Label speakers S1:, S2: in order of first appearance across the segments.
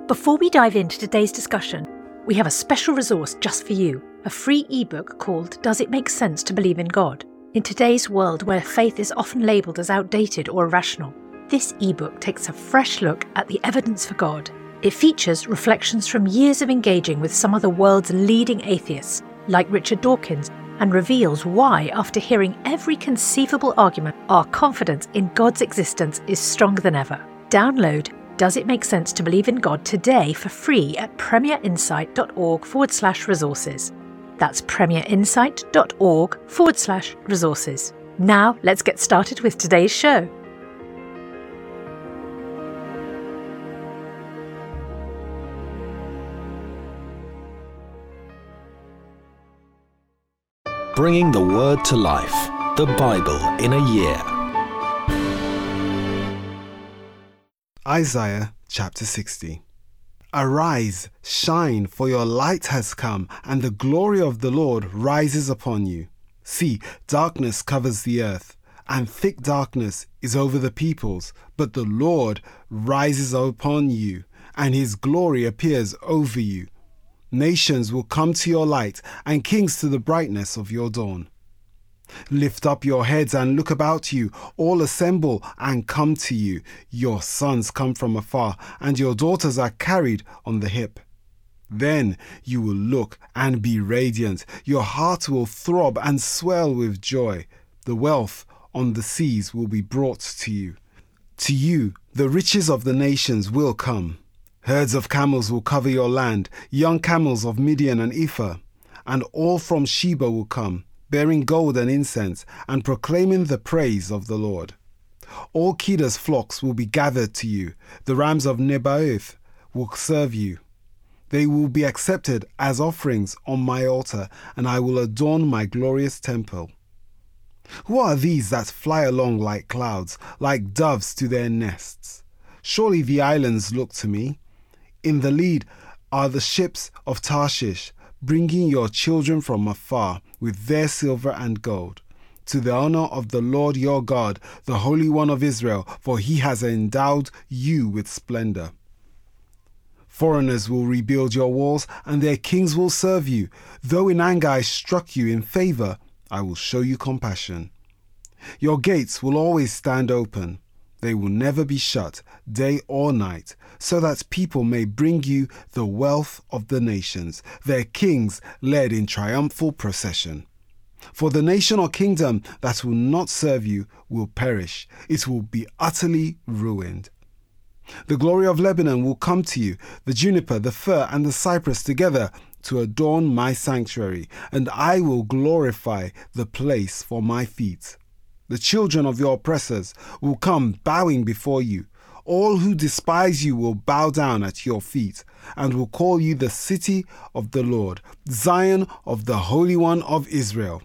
S1: Before we dive into today's discussion, we have a special resource just for you, a free ebook called Does It Make Sense to Believe in God? In today's world where faith is often labelled as outdated or irrational, this ebook takes a fresh look at the evidence for God. It features reflections from years of engaging with some of the world's leading atheists, like Richard Dawkins, and reveals why, after hearing every conceivable argument, our confidence in God's existence is stronger than ever. Download Does It Make Sense to Believe in God today for free at premierinsight.org/resources. That's premierinsight.org/resources. Now let's get started with today's show.
S2: Bringing the Word to life, the Bible in a year.
S3: Isaiah chapter 60. Arise, shine, for your light has come, and the glory of the Lord rises upon you. See, darkness covers the earth, and thick darkness is over the peoples, but the Lord rises upon you, and his glory appears over you. Nations will come to your light, and kings to the brightness of your dawn. Lift up your heads and look about you. All assemble and come to you. Your sons come from afar, and your daughters are carried on the hip. Then you will look and be radiant. Your heart will throb and swell with joy. The wealth on the seas will be brought to you. To you, the riches of the nations will come. Herds of camels will cover your land, young camels of Midian and Ephah, and all from Sheba will come, bearing gold and incense, and proclaiming the praise of the Lord. All Kedar's flocks will be gathered to you. The rams of Nebaioth will serve you. They will be accepted as offerings on my altar, and I will adorn my glorious temple. Who are these that fly along like clouds, like doves to their nests? Surely the islands look to me. In the lead are the ships of Tarshish, bringing your children from afar with their silver and gold, to the honor of the Lord your God, the Holy One of Israel, for he has endowed you with splendor. Foreigners will rebuild your walls, and their kings will serve you. Though in anger I struck you, in favor I will show you compassion. Your gates will always stand open. They will never be shut, day or night, so that people may bring you the wealth of the nations, their kings led in triumphal procession. For the nation or kingdom that will not serve you will perish. It will be utterly ruined. The glory of Lebanon will come to you, the juniper, the fir, and the cypress together to adorn my sanctuary, and I will glorify the place for my feet. The children of your oppressors will come bowing before you. All who despise you will bow down at your feet, and will call you the city of the Lord, Zion of the Holy One of Israel.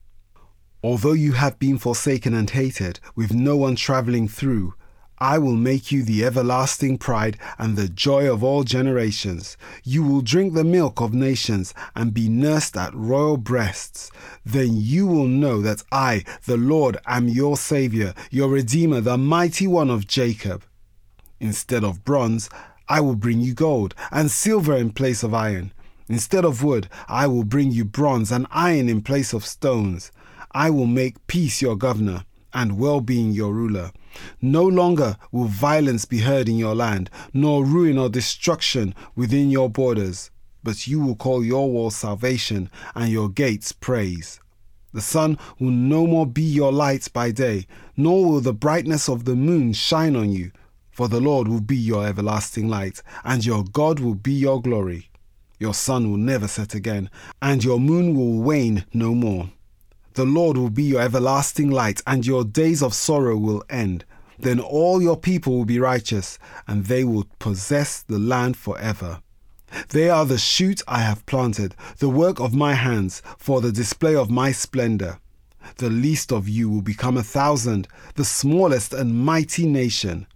S3: Although you have been forsaken and hated, with no one traveling through, I will make you the everlasting pride and the joy of all generations. You will drink the milk of nations and be nursed at royal breasts. Then you will know that I, the Lord, am your Savior, your Redeemer, the Mighty One of Jacob. Instead of bronze, I will bring you gold, and silver in place of iron. Instead of wood, I will bring you bronze, and iron in place of stones. I will make peace your governor, and well-being your ruler. No longer will violence be heard in your land, nor ruin or destruction within your borders. But you will call your walls salvation, and your gates praise. The sun will no more be your light by day, nor will the brightness of the moon shine on you. For the Lord will be your everlasting light, and your God will be your glory. Your sun will never set again, and your moon will wane no more. The Lord will be your everlasting light, and your days of sorrow will end. Then all your people will be righteous, and they will possess the land forever. They are the shoot I have planted, the work of my hands, for the display of my splendor. The least of you will become 1,000, the smallest and mighty nation.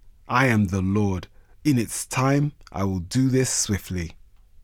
S3: I am the Lord. In its time I will do this swiftly.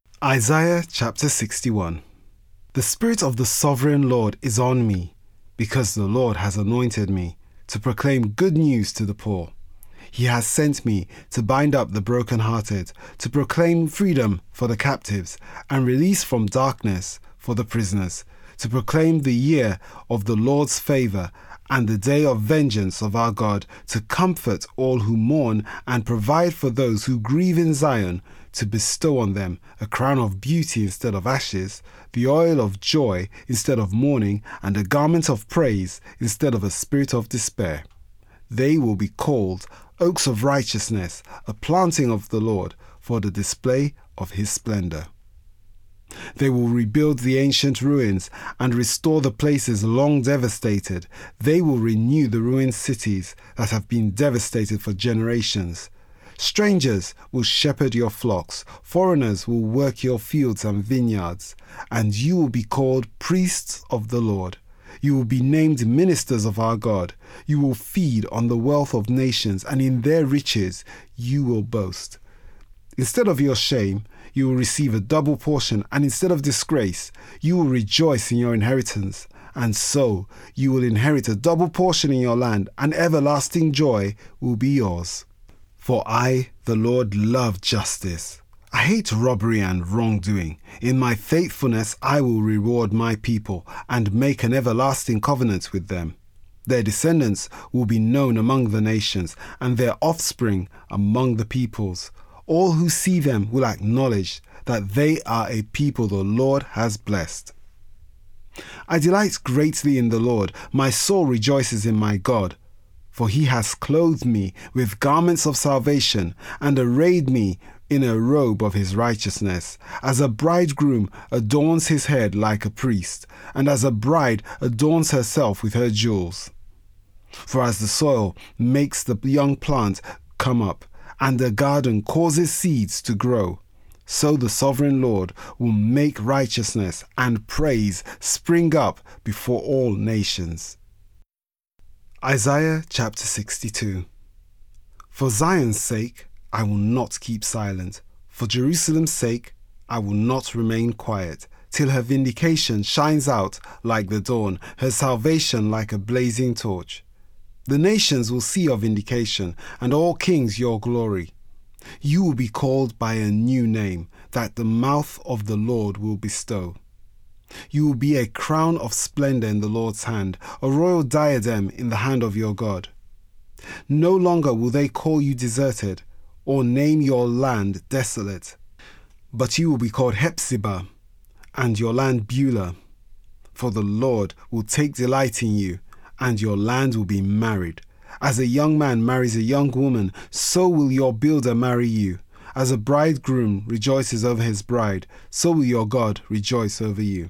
S3: Isaiah chapter 61. The Spirit of the Sovereign Lord is on me, because the Lord has anointed me to proclaim good news to the poor. He has sent me to bind up the brokenhearted, to proclaim freedom for the captives, and release from darkness for the prisoners, to proclaim the year of the Lord's favour and the day of vengeance of our God, to comfort all who mourn and provide for those who grieve in Zion, to bestow on them a crown of beauty instead of ashes, the oil of joy instead of mourning, and a garment of praise instead of a spirit of despair. They will be called oaks of righteousness, a planting of the Lord, for the display of his splendor. They will rebuild the ancient ruins and restore the places long devastated. They will renew the ruined cities that have been devastated for generations. Strangers will shepherd your flocks, foreigners will work your fields and vineyards, and you will be called priests of the Lord. You will be named ministers of our God. You will feed on the wealth of nations, and in their riches you will boast. Instead of your shame, you will receive a double portion, and instead of disgrace, you will rejoice in your inheritance. And so you will inherit a double portion in your land, and everlasting joy will be yours. For I, the Lord, love justice. I hate robbery and wrongdoing. In my faithfulness I will reward my people and make an everlasting covenant with them. Their descendants will be known among the nations, and their offspring among the peoples. All who see them will acknowledge that they are a people the Lord has blessed. I delight greatly in the Lord. My soul rejoices in my God. For he has clothed me with garments of salvation and arrayed me in a robe of his righteousness, as a bridegroom adorns his head like a priest, and as a bride adorns herself with her jewels. For as the soil makes the young plant come up, and the garden causes seeds to grow, so the sovereign Lord will make righteousness and praise spring up before all nations. Isaiah chapter 62. For Zion's sake, I will not keep silent. For Jerusalem's sake, I will not remain quiet, till her vindication shines out like the dawn, her salvation like a blazing torch. The nations will see your vindication, and all kings your glory. You will be called by a new name that the mouth of the Lord will bestow. You will be a crown of splendor in the Lord's hand, a royal diadem in the hand of your God. No longer will they call you deserted, or name your land desolate, but you will be called Hephzibah, and your land Beulah. For the Lord will take delight in you, and your land will be married. As a young man marries a young woman, so will your builder marry you. As a bridegroom rejoices over his bride, so will your God rejoice over you.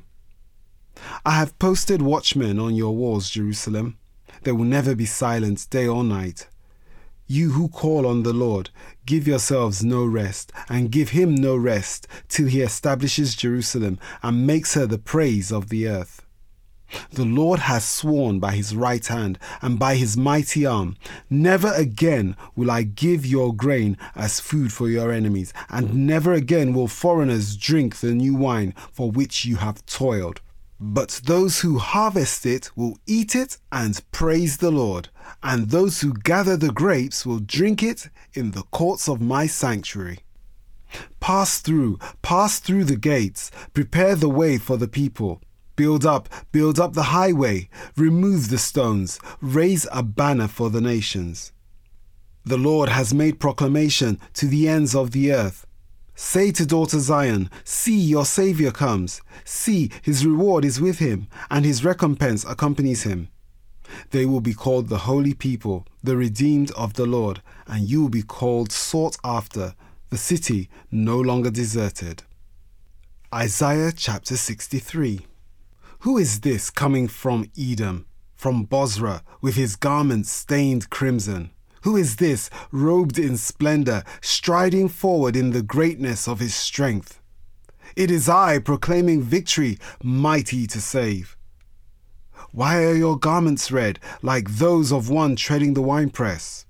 S3: I have posted watchmen on your walls, Jerusalem. They will never be silent day or night. You who call on the Lord, give yourselves no rest, and give him no rest, till he establishes Jerusalem and makes her the praise of the earth. The Lord has sworn by his right hand and by his mighty arm, never again will I give your grain as food for your enemies, and never again will foreigners drink the new wine for which you have toiled. But those who harvest it will eat it and praise the Lord, and those who gather the grapes will drink it in the courts of my sanctuary. Pass through the gates, prepare the way for the people. Build up the highway, remove the stones, raise a banner for the nations. The Lord has made proclamation to the ends of the earth. Say to daughter Zion, see, your Saviour comes. See, his reward is with him, and his recompense accompanies him. They will be called the holy people, the redeemed of the Lord, and you will be called sought after, the city no longer deserted. Isaiah chapter 63. Who is this coming from Edom, from Bozrah, with his garments stained crimson? Who is this, robed in splendor, striding forward in the greatness of his strength? It is I, proclaiming victory, mighty to save. Why are your garments red, like those of one treading the winepress?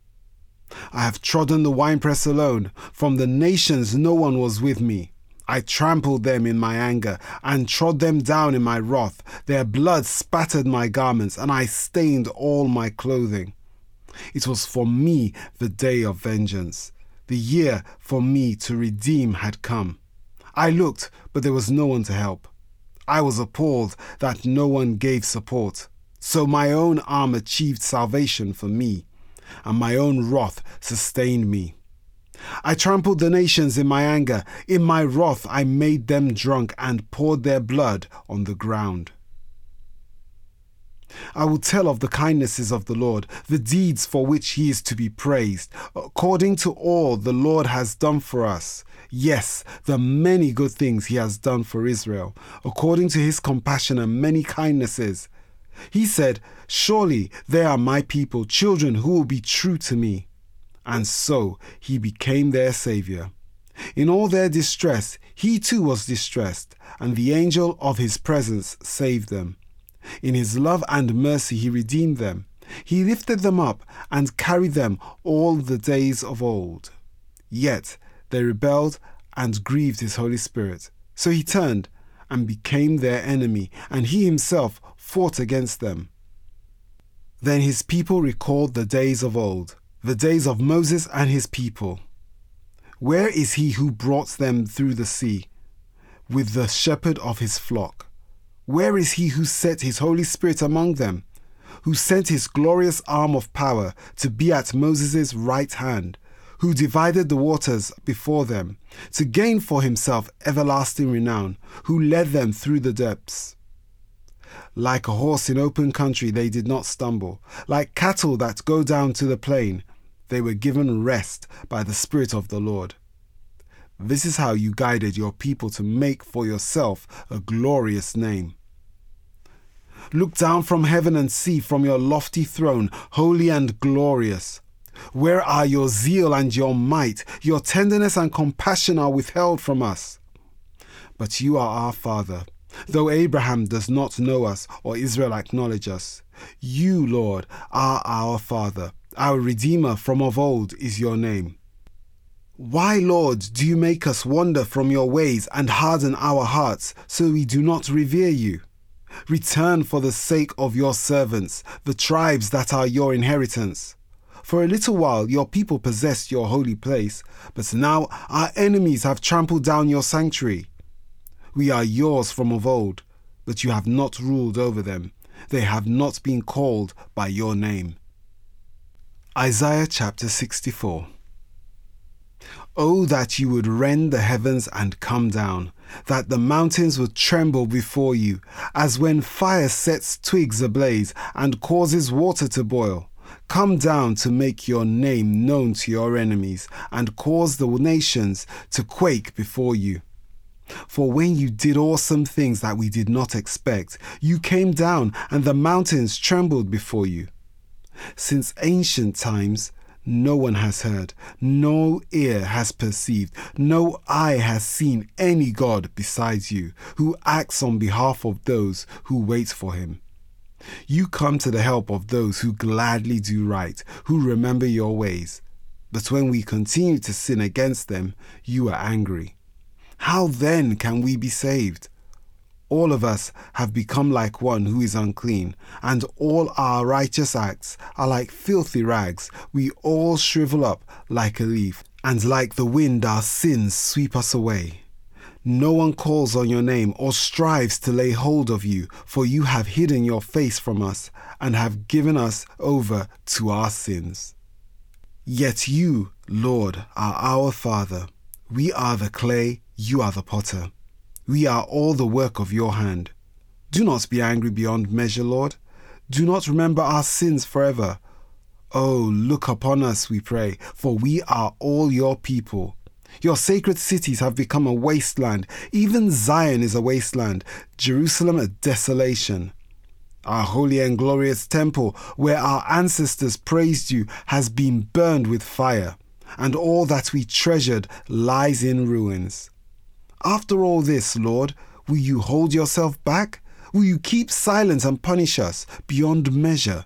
S3: I have trodden the winepress alone. From the nations no one was with me. I trampled them in my anger and trod them down in my wrath. Their blood spattered my garments, and I stained all my clothing. It was for me the day of vengeance. The year for me to redeem had come. I looked, but there was no one to help. I was appalled that no one gave support. So my own arm achieved salvation for me, and my own wrath sustained me. I trampled the nations in my anger. In my wrath I made them drunk and poured their blood on the ground. I will tell of the kindnesses of the Lord, the deeds for which he is to be praised, according to all the Lord has done for us. Yes, the many good things he has done for Israel, according to his compassion and many kindnesses. He said, surely they are my people, children who will be true to me. And so he became their Saviour. In all their distress, he too was distressed, and the angel of his presence saved them. In his love and mercy he redeemed them. He lifted them up and carried them all the days of old. Yet they rebelled and grieved his Holy Spirit. So he turned and became their enemy, and he himself fought against them. Then his people recalled the days of old, the days of Moses and his people. Where is he who brought them through the sea with the shepherd of his flock? Where is he who set his Holy Spirit among them, who sent his glorious arm of power to be at Moses' right hand, who divided the waters before them, to gain for himself everlasting renown, who led them through the depths? Like a horse in open country they did not stumble, like cattle that go down to the plain, they were given rest by the Spirit of the Lord. This is how you guided your people to make for yourself a glorious name. Look down from heaven and see from your lofty throne, holy and glorious. Where are your zeal and your might? Your tenderness and compassion are withheld from us. But you are our Father. Though Abraham does not know us or Israel acknowledge us, you, Lord, are our Father. Our Redeemer from of old is your name. Why, Lord, do you make us wander from your ways and harden our hearts so we do not revere you? Return for the sake of your servants, the tribes that are your inheritance. For a little while your people possessed your holy place, but now our enemies have trampled down your sanctuary. We are yours from of old, but you have not ruled over them. They have not been called by your name. Isaiah chapter 64. Oh, that you would rend the heavens and come down, that the mountains would tremble before you, as when fire sets twigs ablaze and causes water to boil. Come down to make your name known to your enemies and cause the nations to quake before you. For when you did awesome things that we did not expect, you came down and the mountains trembled before you. Since ancient times, no one has heard, no ear has perceived, no eye has seen any God besides you, who acts on behalf of those who wait for him. You come to the help of those who gladly do right, who remember your ways. But when we continue to sin against them, you are angry. How then can we be saved? All of us have become like one who is unclean, and all our righteous acts are like filthy rags. We all shrivel up like a leaf, and like the wind our sins sweep us away. No one calls on your name or strives to lay hold of you, for you have hidden your face from us and have given us over to our sins. Yet you, Lord, are our Father. We are the clay, you are the potter. We are all the work of your hand. Do not be angry beyond measure, Lord. Do not remember our sins forever. Oh, look upon us, we pray, for we are all your people. Your sacred cities have become a wasteland. Even Zion is a wasteland, Jerusalem a desolation. Our holy and glorious temple, where our ancestors praised you, has been burned with fire, and all that we treasured lies in ruins. After all this, Lord, will you hold yourself back? Will you keep silent and punish us beyond measure?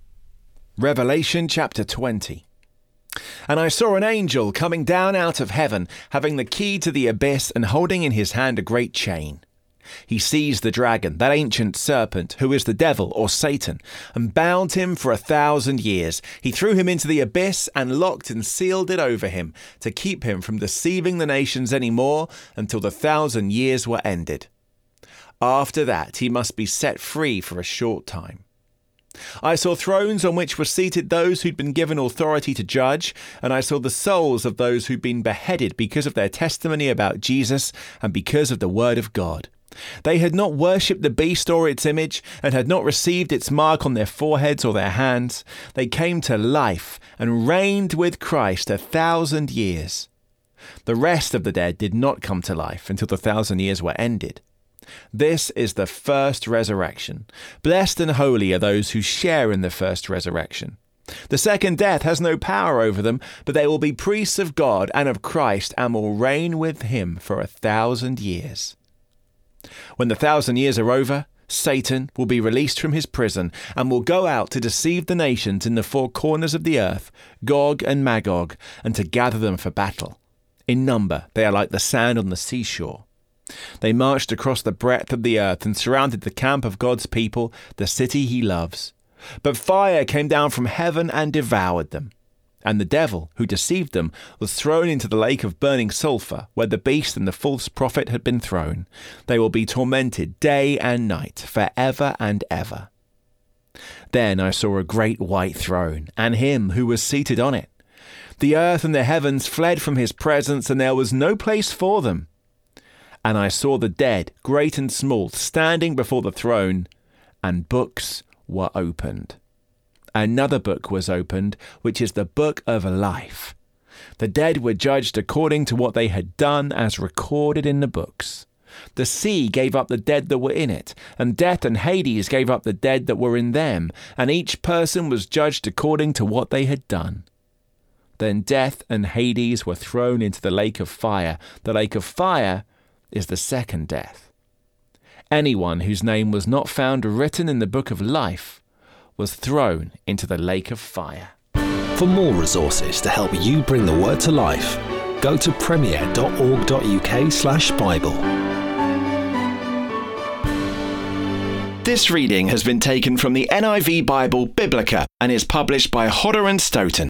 S4: Revelation chapter 20. And I saw an angel coming down out of heaven, having the key to the abyss and holding in his hand a great chain. He seized the dragon, that ancient serpent, who is the devil or Satan, and bound him for 1,000 years. He threw him into the abyss and locked and sealed it over him to keep him from deceiving the nations any more until the 1,000 years were ended. After that, he must be set free for a short time. I saw thrones on which were seated those who'd been given authority to judge, and I saw the souls of those who'd been beheaded because of their testimony about Jesus and because of the word of God. They had not worshipped the beast or its image, and had not received its mark on their foreheads or their hands. They came to life and reigned with Christ 1,000 years. The rest of the dead did not come to life until the 1,000 years were ended. This is the first resurrection. Blessed and holy are those who share in the first resurrection. The second death has no power over them, but they will be priests of God and of Christ and will reign with him for 1,000 years. When the 1,000 years are over, Satan will be released from his prison and will go out to deceive the nations in the four corners of the earth, Gog and Magog, and to gather them for battle. In number, they are like the sand on the seashore. They marched across the breadth of the earth and surrounded the camp of God's people, the city he loves. But fire came down from heaven and devoured them. And the devil, who deceived them, was thrown into the lake of burning sulphur, where the beast and the false prophet had been thrown. They will be tormented day and night, forever and ever. Then I saw a great white throne, and him who was seated on it. The earth and the heavens fled from his presence, and there was no place for them. And I saw the dead, great and small, standing before the throne, and books were opened. Another book was opened, which is the book of life. The dead were judged according to what they had done as recorded in the books. The sea gave up the dead that were in it, and death and Hades gave up the dead that were in them, and each person was judged according to what they had done. Then death and Hades were thrown into the lake of fire. The lake of fire is the second death. Anyone whose name was not found written in the book of life was thrown into the lake of fire.
S2: For more resources to help you bring the word to life, go to premier.org.uk/Bible.
S4: This reading has been taken from the NIV Bible Biblica and is published by Hodder and Stoughton.